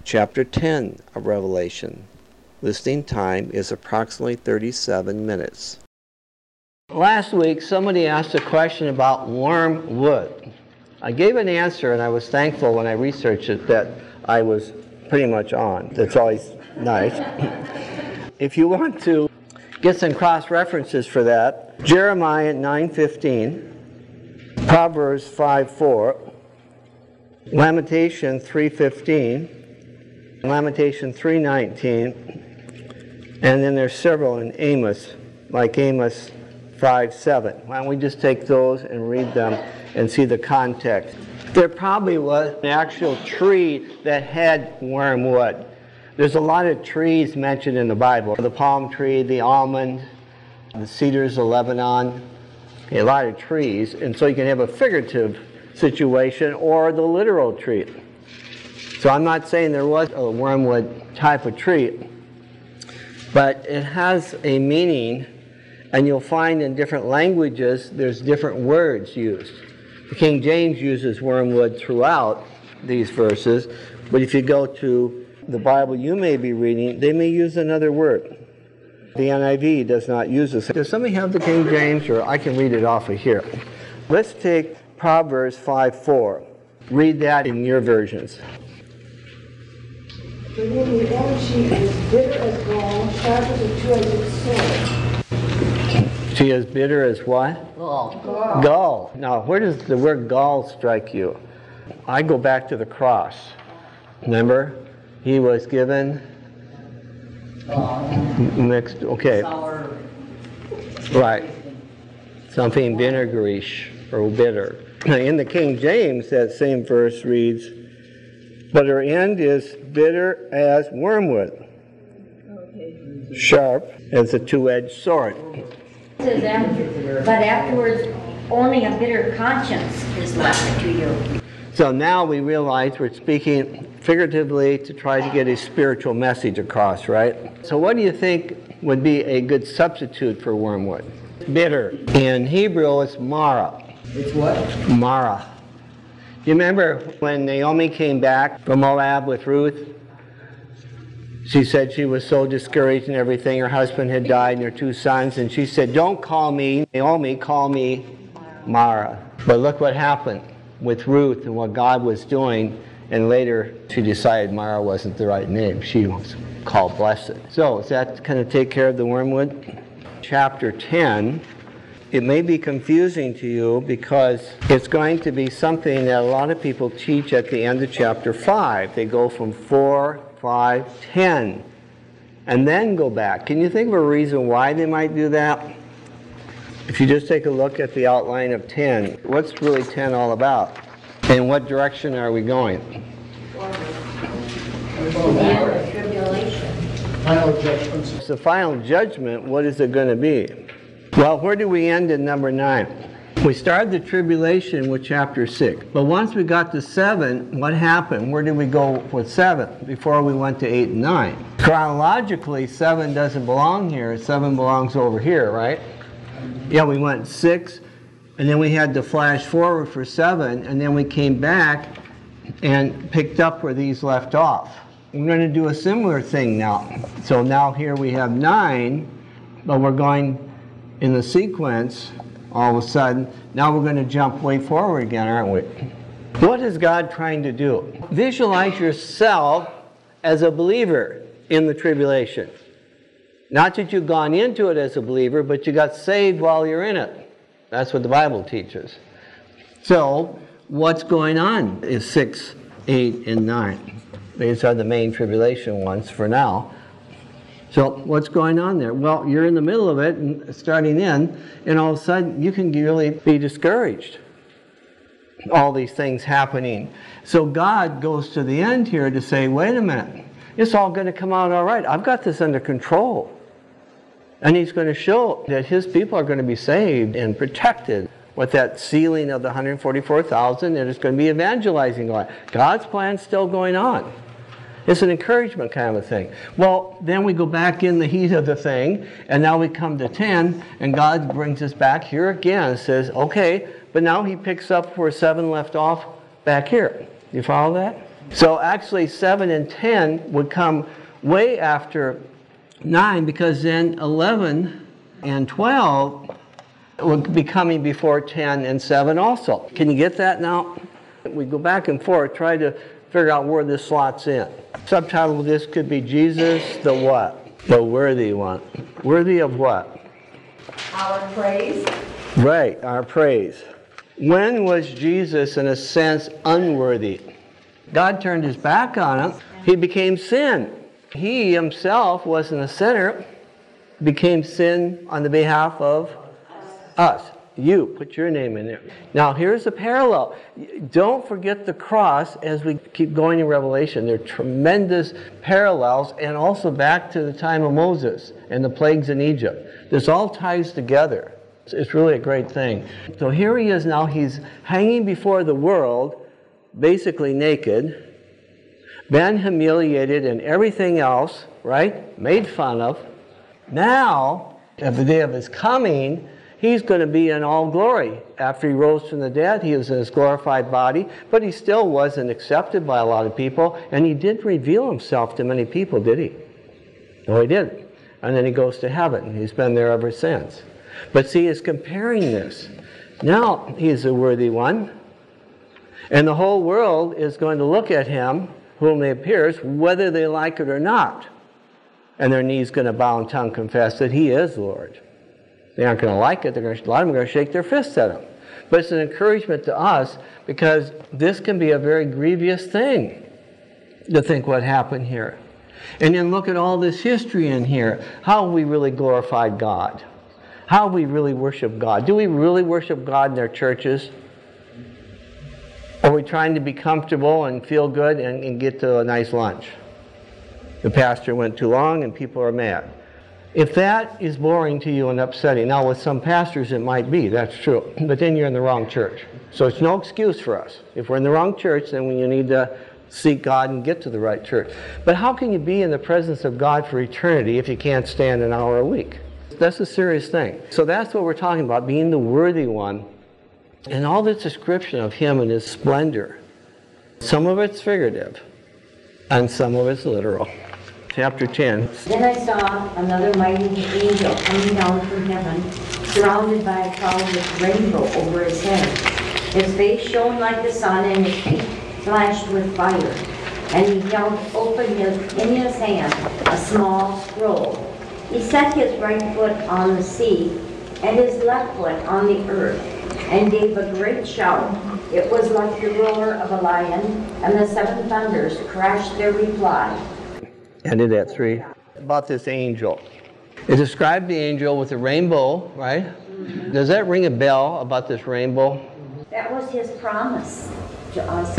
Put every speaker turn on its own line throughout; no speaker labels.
Chapter 10 of Revelation. Listening time is approximately 37 minutes. Last week, somebody asked a question about wormwood. I gave an answer, and I was thankful when I researched it that I was pretty much on. That's always nice. If you want to get some cross-references for that, Jeremiah 9:15, Proverbs 5:4, Lamentation 3:15, Lamentation 3:19, and then there's several in Amos, like Amos 5:7. Why don't we just take those and read them and see the context? There probably was an actual tree that had wormwood. There's a lot of trees mentioned in the Bible. The palm tree, the almond, the cedars of Lebanon, a lot of trees. And so you can have a figurative situation or the literal tree. So I'm not saying there was a wormwood type of tree, but it has a meaning, and you'll find in different languages there's different words used. The King James uses wormwood throughout these verses, but if you go to the Bible you may be reading, they may use another word. The NIV does not use this. Does somebody have the King James, or I can read it off of here? Let's take Proverbs 5:4. Read that in your versions.
The woman she is bitter as gall, sharp as a two-edged sword.
She is bitter as what?
Gall.
Gall. Now, where does the word gall strike you? I go back to the cross. Remember? He was given mixed, okay.
Sour.
Right. Something vinegarish or bitter. In the King James, that same verse reads, but her end is bitter as wormwood, sharp as a two-edged sword.
It says, but afterwards only a bitter conscience is left to you.
So now we realize we're speaking figuratively to try to get a spiritual message across, right? So what do you think would be a good substitute for wormwood? Bitter. In Hebrew, it's Mara.
It's what?
Mara. You remember when Naomi came back from Moab with Ruth? She said she was so discouraged and everything. Her husband had died and her two sons. And she said, don't call me Naomi, call me Mara. But look what happened with Ruth and what God was doing. And later she decided Mara wasn't the right name. She was called Blessed. So does that kind of take care of the wormwood? Chapter 10. It may be confusing to you because it's going to be something that a lot of people teach at the end of chapter 5. They go from 4, 5, 10, and then go back. Can you think of a reason why they might do that? If you just take a look at the outline of 10, what's really 10 all about? In what direction are we going?
Tribulation.
Final judgments.
The final judgment, what is it going to be? Well, where do we end in number 9? We started the tribulation with chapter 6. But once we got to 7, what happened? Where did we go with 7 before we went to 8 and 9? Chronologically, 7 doesn't belong here. 7 belongs over here, right? Yeah, we went 6, and then we had to flash forward for 7, and then we came back and picked up where these left off. We're going to do a similar thing now. So now here we have 9, but we're going in the sequence, all of a sudden, now we're going to jump way forward again, aren't we? What is God trying to do? Visualize yourself as a believer in the tribulation. Not that you've gone into it as a believer, but you got saved while you're in it. That's what the Bible teaches. So, what's going on is 6, 8, and 9. These are the main tribulation ones for now. So what's going on there? Well, you're in the middle of it, and starting in, and all of a sudden you can really be discouraged. All these things happening. So God goes to the end here to say, wait a minute, it's all going to come out all right. I've got this under control. And He's going to show that His people are going to be saved and protected with that sealing of the 144,000, and it's going to be evangelizing going on. God's plan's still going on. It's an encouragement kind of a thing. Well, then we go back in the heat of the thing, and now we come to 10, and God brings us back here again and says, okay, but now He picks up where 7 left off back here. You follow that? So actually 7 and 10 would come way after 9, because then 11 and 12 would be coming before 10 and 7 also. Can you get that now? We go back and forth, try to figure out where this slots in. Subtitle of this could be Jesus the what? The worthy one. Worthy of what?
Our praise.
Right, our praise. When was Jesus, in a sense, unworthy? God turned his back on him. He became sin. He himself wasn't a sinner. Became sin on the behalf of us. You, put your name in there. Now here's a parallel. Don't forget the cross as we keep going in Revelation. There are tremendous parallels, and also back to the time of Moses and the plagues in Egypt. This all ties together. It's really a great thing. So here he is now. He's hanging before the world, basically naked, been humiliated and everything else, right? Made fun of. Now, at the day of his coming, he's going to be in all glory. After he rose from the dead, he was in his glorified body, but he still wasn't accepted by a lot of people, and he didn't reveal himself to many people, did he? No, he didn't. And then he goes to heaven, and he's been there ever since. But see, he's comparing this. Now he's a worthy one, and the whole world is going to look at him, whom he appears, whether they like it or not. And their knees going to bow and tongue confess that he is Lord. They aren't going to like it. A lot of them are going to shake their fists at him. But it's an encouragement to us, because this can be a very grievous thing to think what happened here. And then look at all this history in here. How we really glorified God. How we really worship God. Do we really worship God in our churches? Or are we trying to be comfortable and feel good and get to a nice lunch? The pastor went too long and people are mad. If that is boring to you and upsetting, now with some pastors it might be, that's true, but then you're in the wrong church. So it's no excuse for us. If we're in the wrong church, then you need to seek God and get to the right church. But how can you be in the presence of God for eternity if you can't stand an hour a week? That's a serious thing. So that's what we're talking about, being the worthy one. And all this description of him and his splendor, some of it's figurative, and some of it's literal. Chapter 10.
Then I saw another mighty angel coming down from heaven, surrounded by a cloud with a rainbow over his head. His face shone like the sun, and his feet flashed with fire. And he held open in his hand a small scroll. He set his right foot on the sea, and his left foot on the earth, and gave a great shout. It was like the roar of a lion, and the seven thunders crashed their reply.
Ended at 3. About this angel. It described the angel with a rainbow, right? Does that ring a bell about this rainbow?
That was his promise to us.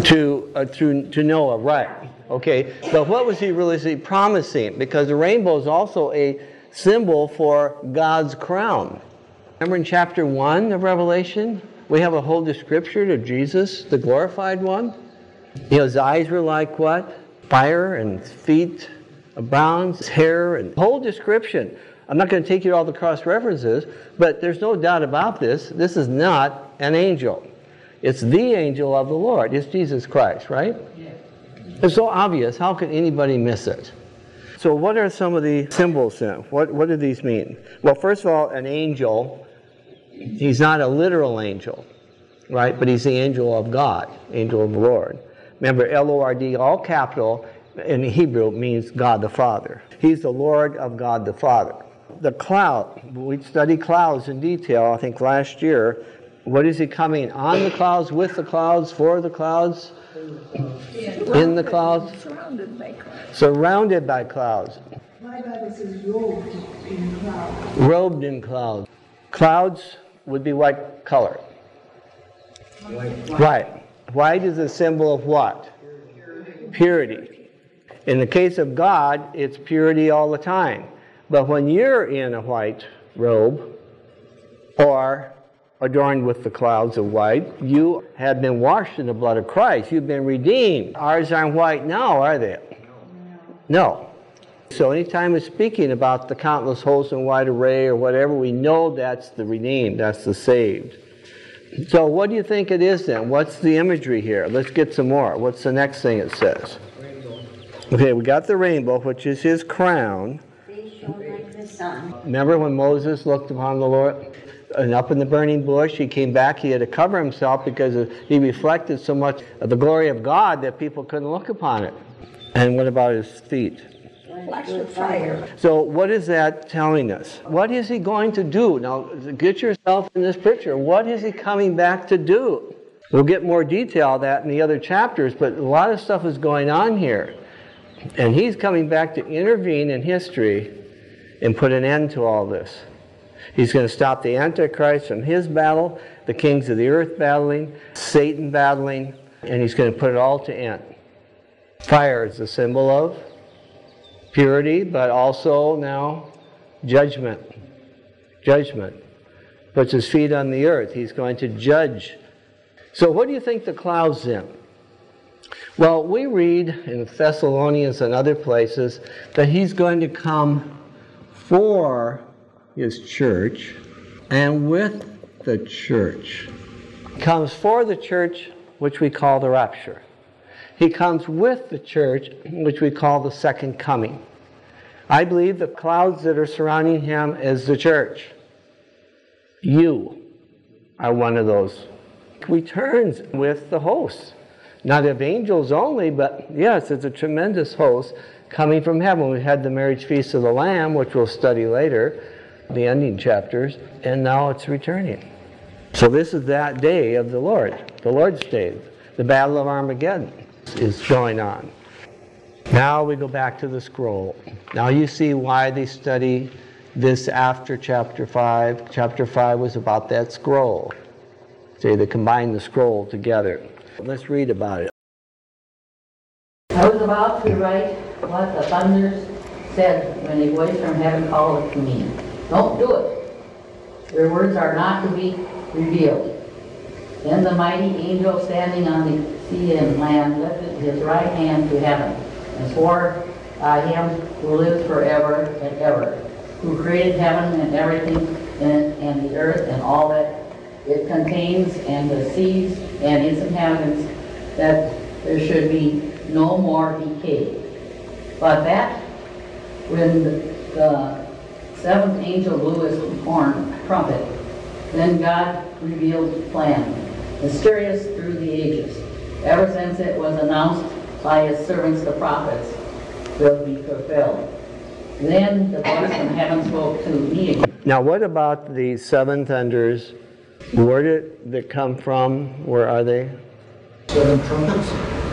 To Noah, right. Okay, but what was he really promising? Because the rainbow is also a symbol for God's crown. Remember in chapter 1 of Revelation, we have a whole description of Jesus, the glorified one. You know, his eyes were like what? Fire, and his feet brown, his hair, and whole description. I'm not going to take you to all the cross references, but there's no doubt about this. This is not an angel. It's the angel of the Lord. It's Jesus Christ, right? Yeah. It's so obvious. How could anybody miss it? So what are some of the symbols then? What do these mean? Well, first of all, an angel, he's not a literal angel, right? But he's the angel of God, angel of the Lord. Remember, L-O-R-D, all capital, in Hebrew means God the Father. He's the Lord of God the Father. The cloud, we studied clouds in detail, I think last year. What is he coming on the clouds, with the clouds, for the clouds? In the clouds?
Surrounded by clouds.
Surrounded by clouds.
My Bible says robed in clouds.
Robed in clouds. Clouds would be what color? White. White is a symbol of what? Purity. In the case of God, it's purity all the time. But when you're in a white robe, or adorned with the clouds of white, you have been washed in the blood of Christ. You've been redeemed. Ours aren't white now, are they? No. So anytime it's speaking about the countless hosts in white array or whatever, we know that's the redeemed, that's the saved. So what do you think it is then? What's the imagery here? Let's get some more. What's the next thing it says? Okay, we got the rainbow, which is his crown.
Face shone like the sun.
Remember when Moses looked upon the Lord? And up in the burning bush, he came back, he had to cover himself because he reflected so much of the glory of God that people couldn't look upon it. And what about his feet?
Flash of fire.
So what is that telling us? What is he going to do? Now, get yourself in this picture. What is he coming back to do? We'll get more detail of that in the other chapters, but a lot of stuff is going on here. And he's coming back to intervene in history and put an end to all this. He's going to stop the Antichrist from his battle, the kings of the earth battling, Satan battling, and he's going to put it all to end. Fire is a symbol of purity, but also now judgment. Judgment. Puts his feet on the earth. He's going to judge. So what do you think the cloud's in? Well, we read in Thessalonians and other places that he's going to come for his church and with the church. He comes for the church, which we call the rapture. He comes with the church, which we call the second coming. I believe the clouds that are surrounding him is the church. You are one of those. Returns with the hosts. Not of angels only, but yes, it's a tremendous host coming from heaven. We had the marriage feast of the Lamb, which we'll study later, the ending chapters, and now it's returning. So this is that day of the Lord's day. The Battle of Armageddon is going on. Now we go back to the scroll. Now you see why they study this after chapter 5. Chapter 5 was about that scroll. See, they combined the scroll together. Let's read about it.
I was about to write what the thunders said when a voice from heaven called to me. Don't do it. Their words are not to be revealed. Then the mighty angel standing on the sea and land lifted his right hand to heaven and swore by him who lives forever and ever, who created heaven and everything in it, and the earth and all that it contains, and the seas and its inhabitants, that there should be no more decay. But that when the seventh angel blew his horn trumpet, then God revealed the plan, mysterious through the ages, ever since it was announced by his servants the prophets, will be fulfilled. Then the voice from heaven spoke to me again.
Now what about the seven thunders? Where did they come from? Where are they?
Seven trumpets.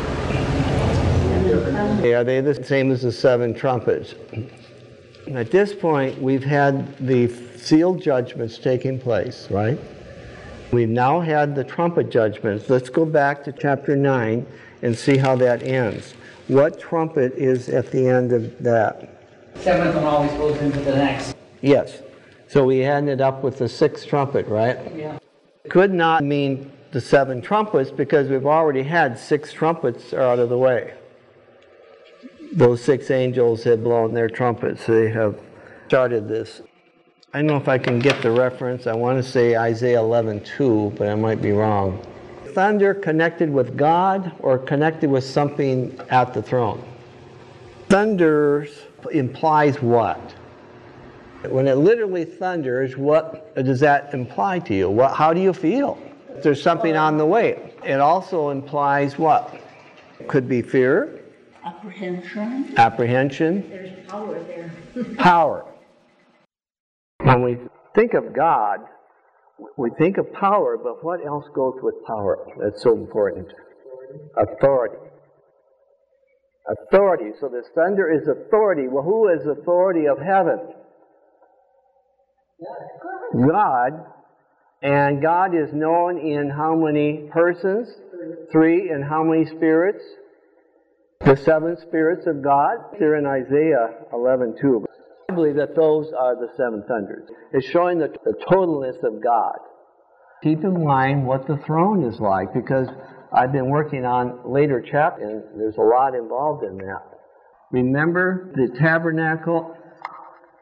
Are they the same as the seven trumpets? At this point, we've had the sealed judgments taking place, right? We've now had the trumpet judgments. Let's go back to chapter 9 and see how that ends. What trumpet is at the end of that?
Seventh one always goes into the next.
Yes. So we ended up with the sixth trumpet, right?
Yeah.
Could not mean the seven trumpets because we've already had six trumpets are out of the way. Those six angels had blown their trumpets. They have started this. I don't know if I can get the reference. I want to say Isaiah 11:2, but I might be wrong. Thunder connected with God or connected with something at the throne? Thunder implies what? When it literally thunders, what does that imply to you? How do you feel? There's something on the way. It also implies what? Could be fear.
Apprehension.
Apprehension.
There's power there.
Power. When we think of God, we think of power, but what else goes with power? That's so important. Authority. Authority. So this thunder is authority. Well, who is authority of heaven? God. And God is known in how many persons? 3. And how many spirits? The 7 spirits of God. They're in Isaiah 11:2. I believe that those are the 7 thunders. It's showing the totalness of God. Keep in mind what the throne is like, because I've been working on later chapters, and there's a lot involved in that. Remember, the tabernacle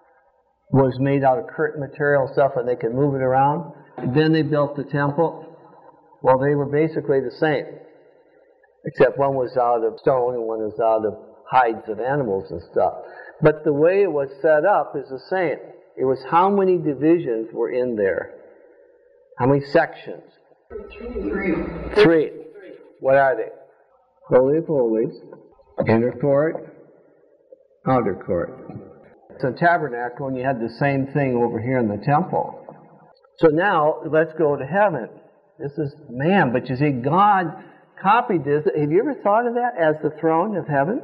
was made out of curtain material stuff, and they could move it around. Then they built the temple. Well, they were basically the same, except one was out of stone and one was out of hides of animals and stuff. But the way it was set up is the same. It was how many divisions were in there. How many sections? Three. What are they? Holy of Holies, inner court, outer court. It's a tabernacle, and you had the same thing over here in the temple. So now, let's go to heaven. This is man, but you see, God copied this. Have you ever thought of that as the throne of heaven?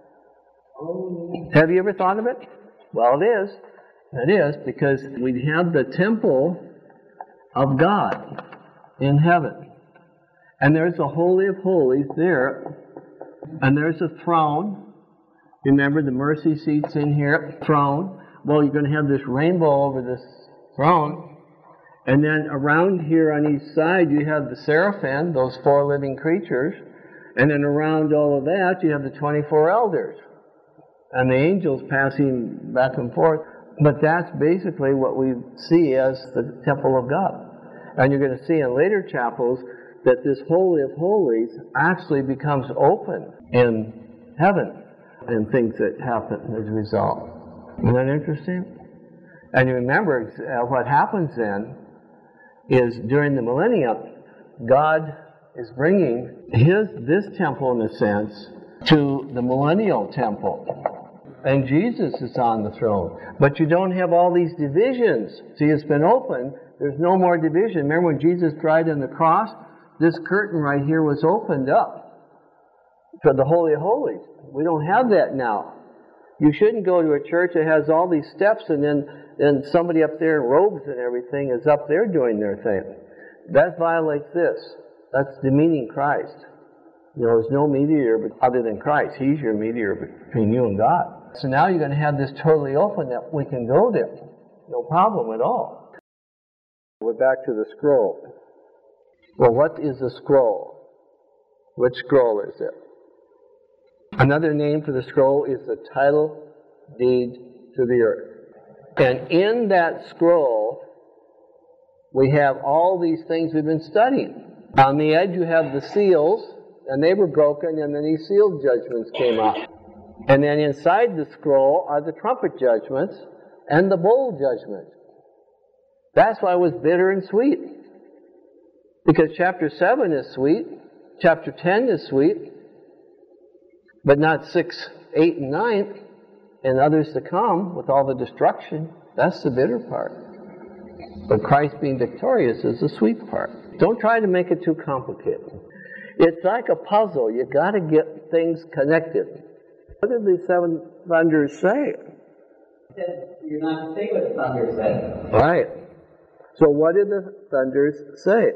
Have you ever thought of it? Well, it is. It is, because we have the temple of God in heaven. And there's the Holy of Holies there. And there's a throne. Remember the mercy seats in here? Throne. Well, you're going to have this rainbow over this throne. And then around here on each side, you have the seraphim, those 4 living creatures. And then around all of that, you have the 24 elders. And the angels passing back and forth. But that's basically what we see as the temple of God. And you're going to see in later chapels that this Holy of Holies actually becomes open in heaven, and things that happen as a result. Isn't that interesting? And you remember what happens then is during the millennium, God is bringing this temple, in a sense, to the millennial temple. And Jesus is on the throne. But you don't have all these divisions. See, it's been opened. There's no more division. Remember when Jesus died on the cross? This curtain right here was opened up for the Holy of Holies. We don't have that now. You shouldn't go to a church that has all these steps and then somebody up there in robes and everything is up there doing their thing. That violates this. That's demeaning Christ. You know, there's no mediator other than Christ. He's your mediator between you and God. So now you're going to have this totally open that we can go there. No problem at all. We're back to the scroll. Well, what is a scroll? Which scroll is it? Another name for the scroll is the title deed to the earth. And in that scroll, we have all these things we've been studying. On the edge you have the seals, and they were broken, and then these seal judgments came up. And then inside the scroll are the trumpet judgments and the bowl judgments. That's why it was bitter and sweet. Because chapter 7 is sweet, chapter 10 is sweet, but not 6, 8, and 9, and others to come with all the destruction. That's the bitter part. But Christ being victorious is the sweet part. Don't try to make it too complicated. It's like a puzzle. You've got to get things connected. What did the 7 thunders say?
You're not to say what the thunders say.
Right. So what did the thunders say?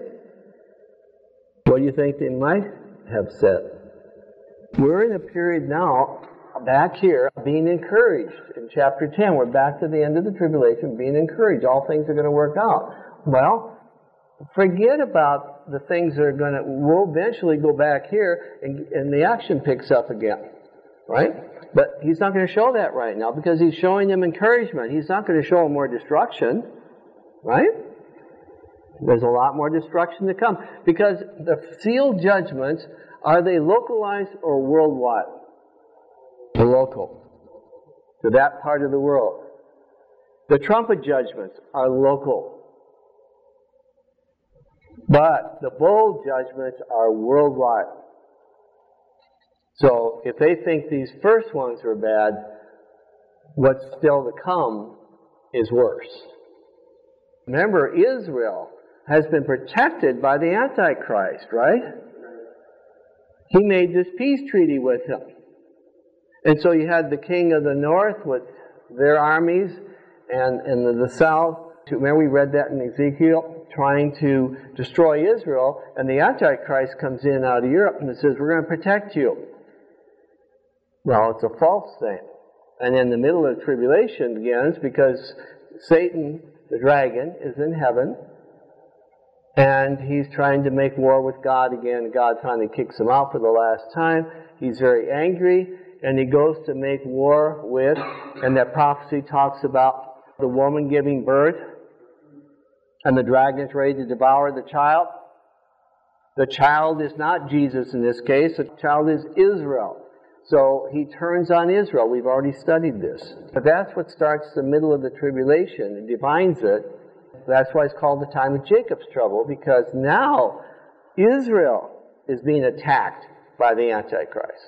What do you think they might have said? We're in a period now, back here, being encouraged. In chapter 10, we're back to the end of the tribulation, being encouraged. All things are going to work out. Well, forget about the things that are going to, we'll eventually go back here and the action picks up again. Right? But he's not going to show that right now because he's showing them encouragement. He's not going to show them more destruction. Right? There's a lot more destruction to come. Because the seal judgments, are they localized or worldwide? They're local. To that part of the world. The trumpet judgments are local. But the bowl judgments are worldwide. So if they think these first ones are bad, what's still to come is worse. Remember, Israel has been protected by the Antichrist, right? He made this peace treaty with him. And so you had the king of the north with their armies, and the south, remember we read that in Ezekiel, trying to destroy Israel, and the Antichrist comes in out of Europe and says, we're going to protect you. Well, it's a false thing. And in the middle of the tribulation begins because Satan, the dragon, is in heaven, and he's trying to make war with God again. God finally kicks him out for the last time. He's very angry, and he goes to make war with, and that prophecy talks about the woman giving birth, and the dragon's ready to devour the child. The child is not Jesus in this case. The child is Israel. So he turns on Israel. We've already studied this. But that's what starts the middle of the tribulation. It defines it. That's why it's called the time of Jacob's trouble, because now Israel is being attacked by the Antichrist.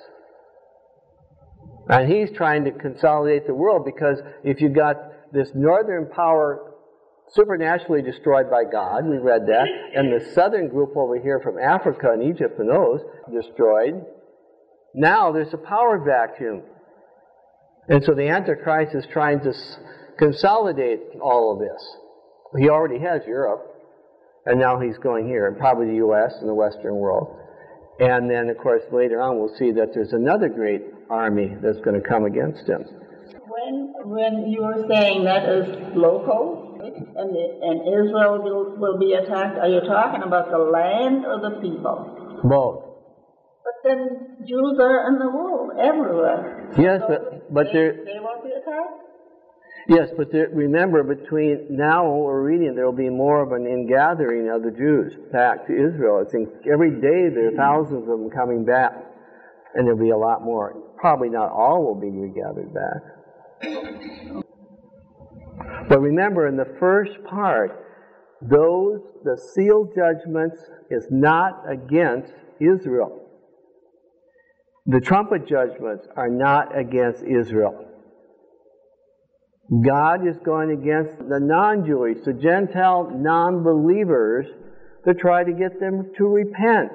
And he's trying to consolidate the world, because if you got this northern power supernaturally destroyed by God, we read that, and the southern group over here from Africa and Egypt and those destroyed, now there's a power vacuum. And so the Antichrist is trying to consolidate all of this. He already has Europe, and now he's going here, and probably the U.S. and the Western world. And then, of course, later on we'll see that there's another great army that's going to come against him.
When you were saying that is local, and Israel will be attacked, are you talking about the land or the people?
Both.
But then Jews are in the world, everywhere.
Yes,
so
but
they won't be attacked?
Yes, but remember, between now and what we're reading, there will be more of an ingathering of the Jews back to Israel. I think every day there are thousands of them coming back, and there'll be a lot more. Probably not all will be regathered back. But remember, in the first part, the sealed judgments is not against Israel. The trumpet judgments are not against Israel. God is going against the non-Jewish, the Gentile non-believers, to try to get them to repent.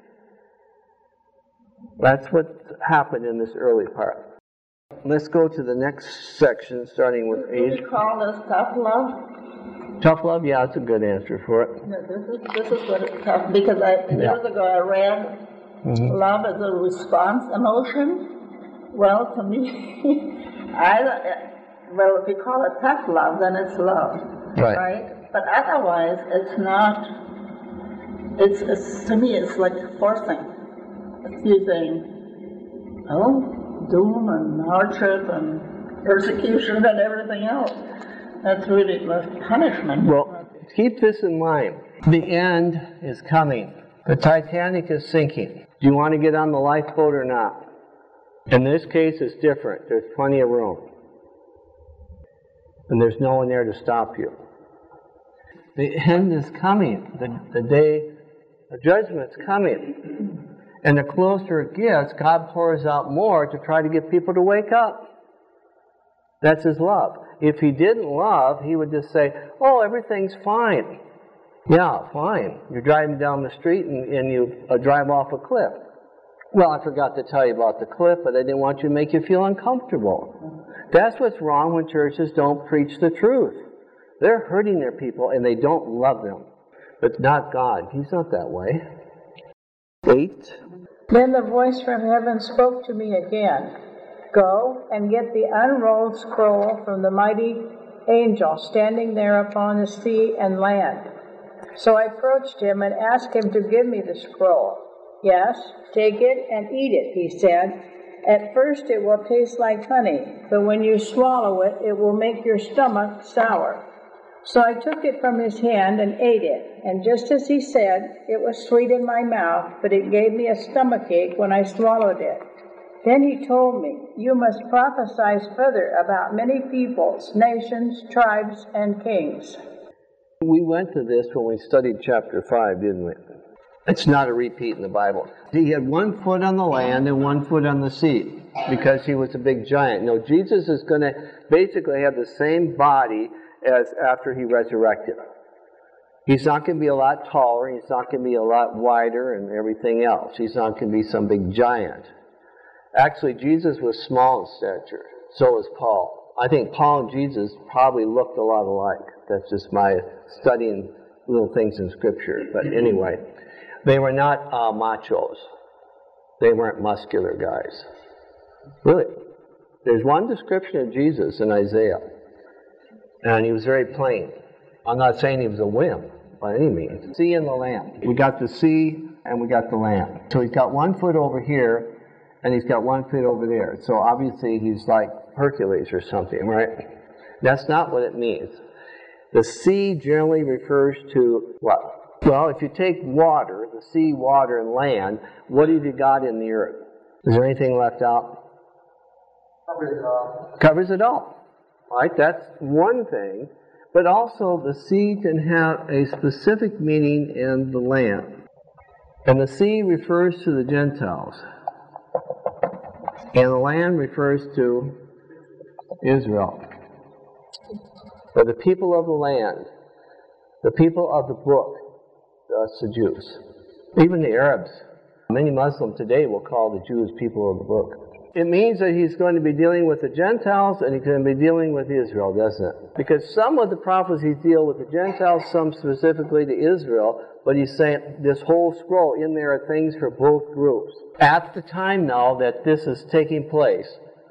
That's what happened in this early part. Let's go to the next section, starting with
Do
age.
you call this tough love?
Tough love? Yeah, that's a good answer for it.
No, this is what it's tough, because years ago I read love is a response emotion. Well, to me, well, if you call it tough love, then it's love, right? But otherwise, it's not. It's to me, it's like forcing. It's using, doom and hardship and persecution and everything else. That's really the punishment.
Well, keep this in mind. The end is coming. The Titanic is sinking. Do you want to get on the lifeboat or not? In this case, it's different. There's plenty of room. And there's no one there to stop you. The end is coming. The day of judgment's coming. And the closer it gets, God pours out more to try to get people to wake up. That's His love. If He didn't love, He would just say, oh, everything's fine. Yeah, fine. You're driving down the street and you drive off a cliff. Well, I forgot to tell you about the cliff, but I didn't want you to make you feel uncomfortable. That's what's wrong when churches don't preach the truth. They're hurting their people and they don't love them. But not God. He's not that way. 8.
Then the voice from heaven spoke to me again. Go and get the unrolled scroll from the mighty angel standing there upon the sea and land. So I approached him and asked him to give me the scroll. Yes, take it and eat it, he said. At first it will taste like honey, but when you swallow it, it will make your stomach sour. So I took it from his hand and ate it, and just as he said, it was sweet in my mouth, but it gave me a stomachache when I swallowed it. Then he told me, you must prophesy further about many peoples, nations, tribes, and kings.
We went to this when we studied chapter 5, didn't we? It's not a repeat in the Bible. He had 1 foot on the land and 1 foot on the sea because he was a big giant. No, Jesus is going to basically have the same body as after he resurrected. He's not going to be a lot taller. He's not going to be a lot wider and everything else. He's not going to be some big giant. Actually, Jesus was small in stature. So was Paul. I think Paul and Jesus probably looked a lot alike. That's just my studying little things in Scripture. But anyway, they were not machos. They weren't muscular guys. Really. There's one description of Jesus in Isaiah. And he was very plain. I'm not saying he was a wimp by any means. Sea and the land. We got the sea and we got the land. So he's got 1 foot over here and he's got 1 foot over there. So obviously he's like Hercules or something, right? That's not what it means. The sea generally refers to what? Well, if you take water, the sea, water, and land, what have you got in the earth? Is there anything left out?
Covers it all.
Covers it all. Right? That's one thing. But also the sea can have a specific meaning in the land. And the sea refers to the Gentiles. And the land refers to Israel. Or the people of the land. The people of the book. That's the Jews. Even the Arabs. Many Muslims today will call the Jews people of the book. It means that he's going to be dealing with the Gentiles and he's going to be dealing with Israel, doesn't it? Because some of the prophecies deal with the Gentiles, some specifically to Israel, but he's saying this whole scroll, in there are things for both groups. At the time now that this is taking place,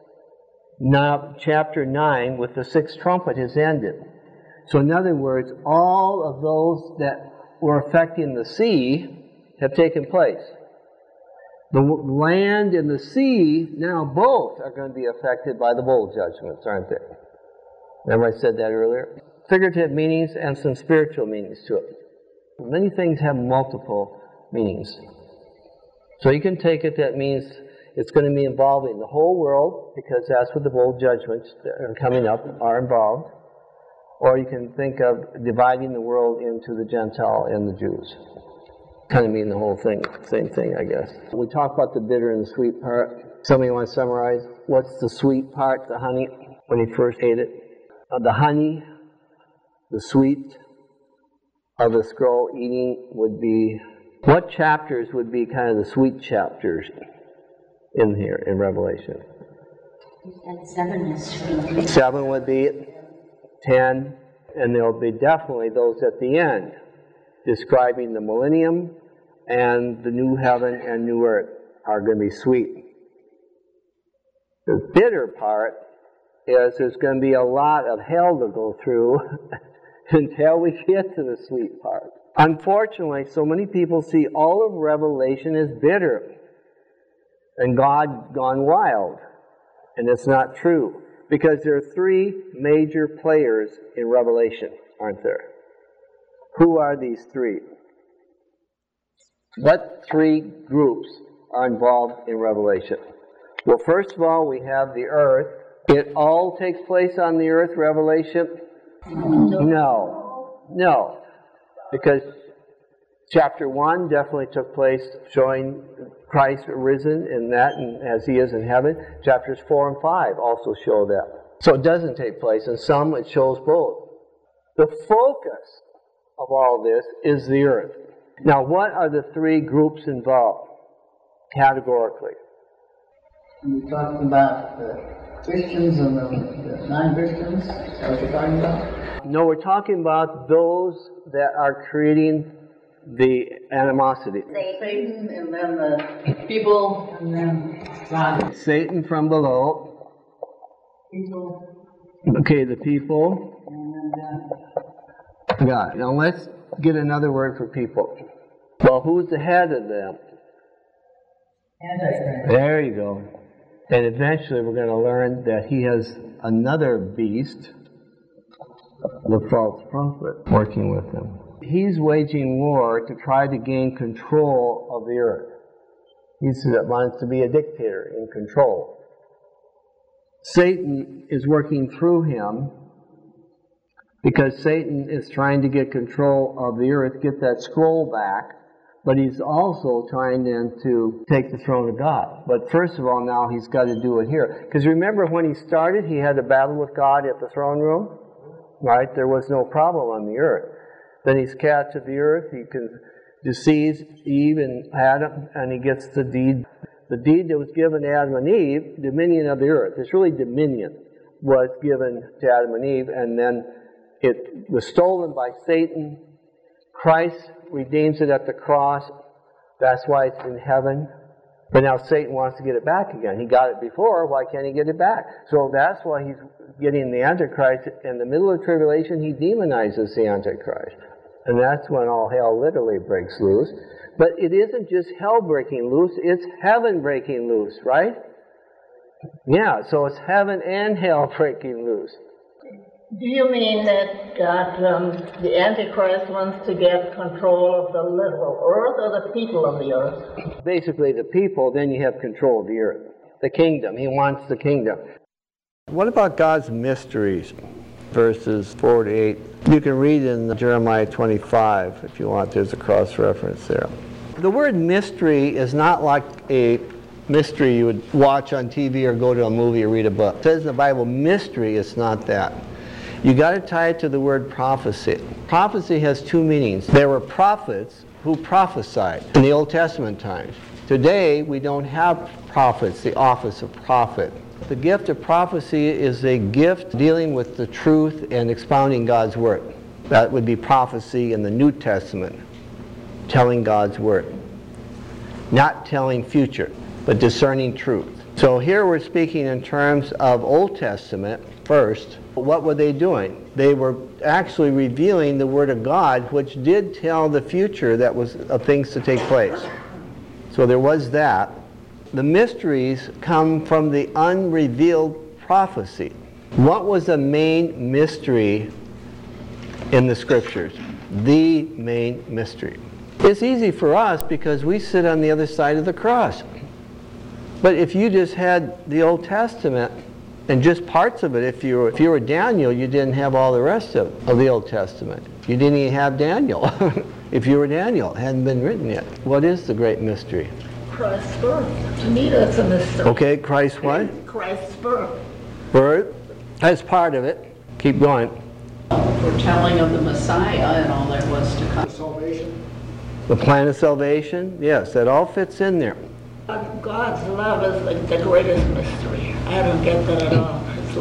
now chapter 9 with the sixth trumpet has ended. So in other words, all of those that were affecting the sea have taken place. The land and the sea, now both are going to be affected by the bowl judgments, aren't they? Remember I said that earlier? Figurative meanings and some spiritual meanings to it. Many things have multiple meanings. So you can take it that means it's going to be involving the whole world, because that's what the bowl judgments that are coming up are involved. Or you can think of dividing the world into the Gentile and the Jews. Kind of mean the whole thing, same thing, I guess. We talk about the bitter and the sweet part. Somebody want to summarize? What's the sweet part, the honey, when he first ate it? The honey, the sweet of the scroll eating would be, what chapters would be kind of the sweet chapters in here, in Revelation?
And 7 is
7 would be 10, and there will be definitely those at the end, describing the millennium and the new heaven and new earth are going to be sweet. The bitter part is there's going to be a lot of hell to go through until we get to the sweet part. Unfortunately, so many people see all of Revelation as bitter and God gone wild. And it's not true, because there are 3 major players in Revelation, aren't there? Who are these 3? What 3 groups are involved in Revelation? Well, first of all, we have the earth. It all takes place on the earth, Revelation? No. Because chapter 1 definitely took place showing Christ risen in that, and as he is in heaven. Chapters 4 and 5 also show that. So it doesn't take place. In some, it shows both. The focus of all this is the earth. Now, what are the 3 groups involved, categorically?
You're talking about the Christians and the non-Christians? Is that what you're talking about?
No, we're talking about those that are creating the animosity.
Satan, and then the people, and then God.
Satan from below.
People.
Okay, the people.
And
God. Now let's get another word for people. Well, who's the head of them?
Antichrist.
There you go. And eventually we're going to learn that he has another beast, the false prophet, working with him. He's waging war to try to gain control of the earth. He wants to be a dictator in control. Satan is working through him because Satan is trying to get control of the earth, get that scroll back, but he's also trying then to take the throne of God. But first of all, now he's got to do it here. Because remember when he started, he had a battle with God at the throne room? Right? There was no problem on the earth. Then he's cast to the earth, he deceives Eve and Adam, and he gets the deed. The deed that was given to Adam and Eve, dominion of the earth, it's really dominion, was given to Adam and Eve, and then it was stolen by Satan. Christ redeems it at the cross. That's why it's in heaven. But now Satan wants to get it back again. He got it before. Why can't he get it back? So that's why he's getting the Antichrist. In the middle of tribulation, he demonizes the Antichrist. And that's when all hell literally breaks loose. But it isn't just hell breaking loose, it's heaven breaking loose, right? Yeah, so it's heaven and hell breaking loose.
Do you mean that the Antichrist wants to get control of the literal earth or the people of the earth?
Basically the people, then you have control of the earth. The kingdom, he wants the kingdom. What about God's mysteries? Verses 4 to 8. You can read in Jeremiah 25 if you want. There's a cross-reference there. The word mystery is not like a mystery you would watch on TV or go to a movie or read a book. It says in the Bible, mystery is not that. You got to tie it to the word prophecy. Prophecy has two meanings. There were prophets who prophesied in the Old Testament times. Today, we don't have prophets, the office of prophet. The gift of prophecy is a gift dealing with the truth and expounding God's word. That would be prophecy in the New Testament, telling God's word. Not telling future, but discerning truth. So here we're speaking in terms of Old Testament first. What were they doing? They were actually revealing the Word of God, which did tell the future that was of things to take place. So there was that. The mysteries come from the unrevealed prophecy. What was the main mystery in the Scriptures? The main mystery. It's easy for us because we sit on the other side of the cross. But if you just had the Old Testament and just parts of it, if you were Daniel, you didn't have all the rest of the Old Testament. You didn't even have Daniel. If you were Daniel, it hadn't been written yet. What is the great mystery?
Christ's birth. To me, that's a mystery.
Okay, Christ what?
Christ's birth.
Birth. That's part of it. Keep going.
Foretelling of the Messiah and all that was to come.
Salvation.
The plan of salvation. Yes, that all fits in there.
God's love is like the greatest mystery. I don't get that at all. His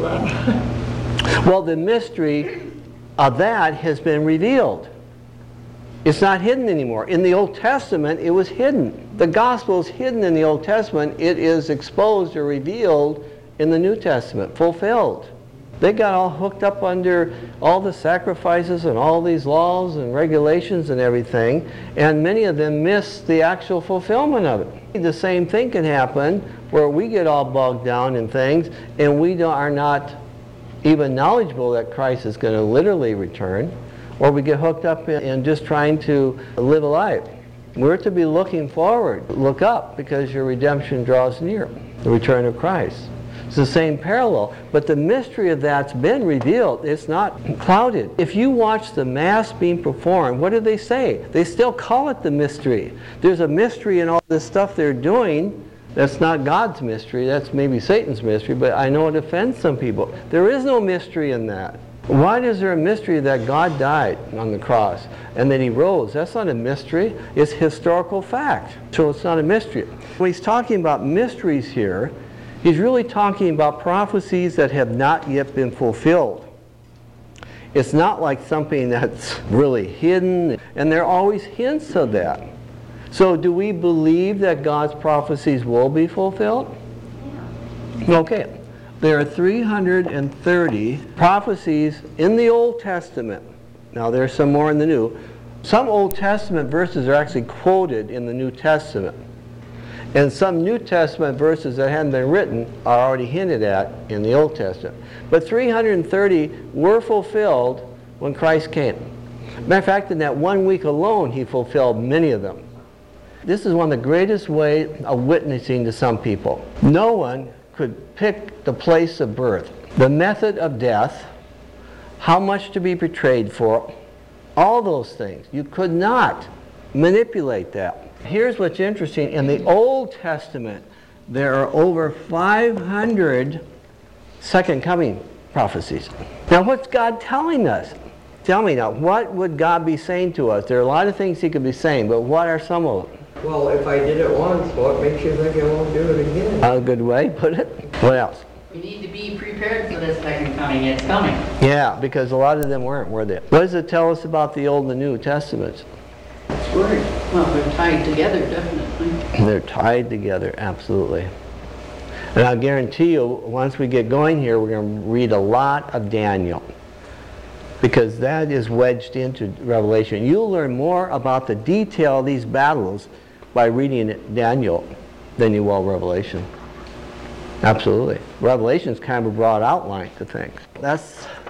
love.
Well, the mystery of that has been revealed. It's not hidden anymore. In the Old Testament, it was hidden. The gospel is hidden in the Old Testament. It is exposed or revealed in the New Testament, fulfilled. They got all hooked up under all the sacrifices and all these laws and regulations and everything, and many of them miss the actual fulfillment of it. The same thing can happen where we get all bogged down in things and we are not even knowledgeable that Christ is going to literally return, or we get hooked up in just trying to live a life. We're to be looking forward. Look up, because your redemption draws near, the return of Christ. It's the same parallel, but the mystery of that's been revealed. It's not clouded. If you watch the Mass being performed, what do they say? They still call it the mystery. There's a mystery in all this stuff they're doing. That's not God's mystery. That's maybe Satan's mystery, but I know it offends some people. There is no mystery in that. Why is there a mystery that God died on the cross and that he rose? That's not a mystery. It's historical fact. So it's not a mystery. When he's talking about mysteries here, he's really talking about prophecies that have not yet been fulfilled. It's not like something that's really hidden, and there are always hints of that. So do we believe that God's prophecies will be fulfilled? Okay. There are 330 prophecies in the Old Testament. Now there's some more in the New. Some Old Testament verses are actually quoted in the New Testament. And some New Testament verses that hadn't been written are already hinted at in the Old Testament. But 330 were fulfilled when Christ came. Matter of fact, in that 1 week alone, he fulfilled many of them. This is one of the greatest ways of witnessing to some people. No one could pick the place of birth, the method of death, how much to be betrayed for, all those things. You could not manipulate that. Here's what's interesting. In the Old Testament, there are over 500 second coming prophecies. Now, what's God telling us? Tell me now, what would God be saying to us? There are a lot of things he could be saying, but what are some of them?
Well, if I did it once, what makes you think I won't do it again?
A good way, put it. What else?
We need to be prepared for this second coming. It's coming.
Yeah, because a lot of them weren't, were they? What does it tell us about the Old and New Testaments?
It's word. Well, they're tied together, definitely.
They're tied together, absolutely. And I guarantee you, once we get going here, we're going to read a lot of Daniel, because that is wedged into Revelation. You'll learn more about the detail of these battles by reading Daniel than you will Revelation. Absolutely. Revelation is kind of a broad outline to things. That's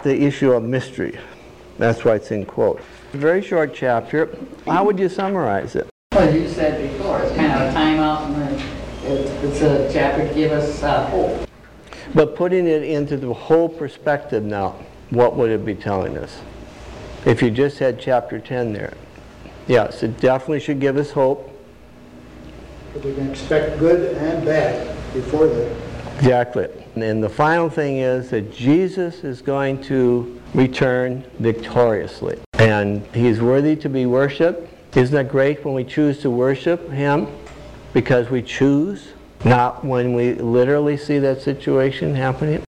the issue of mystery. That's why it's in quotes. Very short chapter. How would you summarize it?
Well, you said before, it's kind of a timeout, and it's a chapter to give us hope.
But putting it into the whole perspective now, what would it be telling us? If you just had chapter 10 there. Yes, it definitely should give us hope.
But we can expect good and bad before that.
Exactly. And the final thing is that Jesus is going to return victoriously. And He's worthy to be worshipped. Isn't that great when we choose to worship Him? Because we choose, not when we literally see that situation happening.